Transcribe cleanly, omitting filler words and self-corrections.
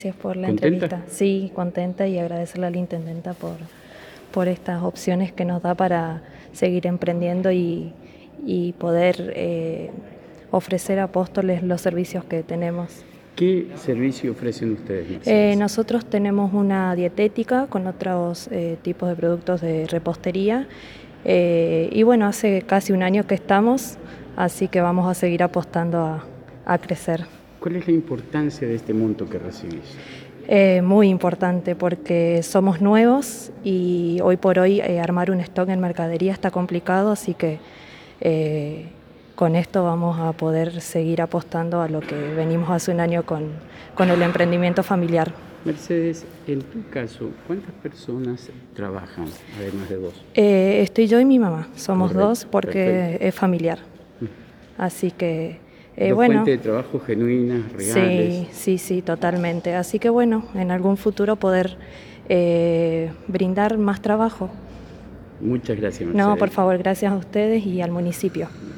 Gracias por la ¿Contenta? entrevista. Sí, contenta y agradecerle a la intendenta por estas opciones que nos da para seguir emprendiendo y poder ofrecer a Apóstoles los servicios que tenemos. ¿Qué servicio ofrecen ustedes, Mercedes? Nosotros tenemos una dietética con otros tipos de productos de repostería y bueno, hace casi un año que estamos, así que vamos a seguir apostando a crecer. ¿Cuál es la importancia de este monto que recibís? Muy importante porque somos nuevos y hoy por hoy armar un stock en mercadería está complicado, así que con esto vamos a poder seguir apostando a lo que venimos hace un año con el emprendimiento familiar. Mercedes, en tu caso, ¿cuántas personas trabajan, además de vos? Estoy yo y mi mamá, somos Correcto, dos porque perfecto. es familiar, así que Dos bueno. fuentes de trabajo genuinas, reales. Sí, totalmente. Así que bueno, en algún futuro poder brindar más trabajo. Muchas gracias, Mercedes. No, por favor, gracias a ustedes y al municipio.